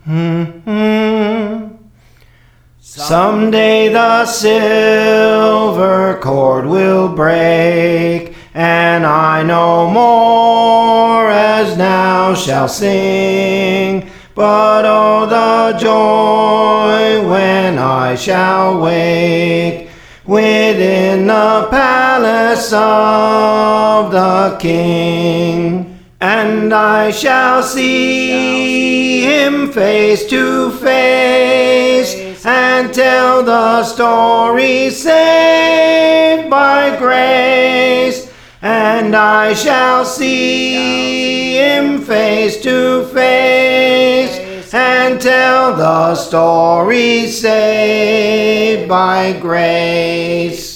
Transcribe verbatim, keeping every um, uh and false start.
Mm-hmm. Someday the silver cord will break, and I no more as now shall sing. But oh, the joy when I shall wake within the palace of the King. And I shall see him face to face, and tell the story saved by grace. And I shall see him face to face, and tell the story saved by grace.